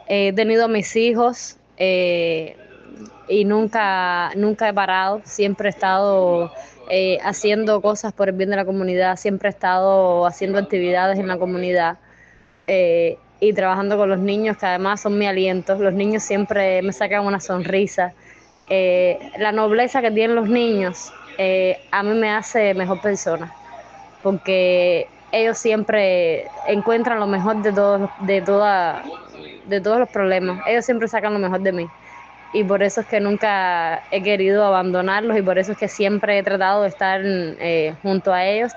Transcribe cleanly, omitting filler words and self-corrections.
He tenido a mis hijos y nunca he parado, siempre he estado haciendo cosas por el bien de la comunidad, siempre he estado haciendo actividades en la comunidad y trabajando con los niños, que además son mi aliento. Los niños siempre me sacan una sonrisa. La nobleza que tienen los niños a mí me hace mejor persona, porque ellos siempre encuentran lo mejor de todos los problemas. Ellos siempre sacan lo mejor de mí. Y por eso es que nunca he querido abandonarlos y por eso es que siempre he tratado de estar junto a ellos.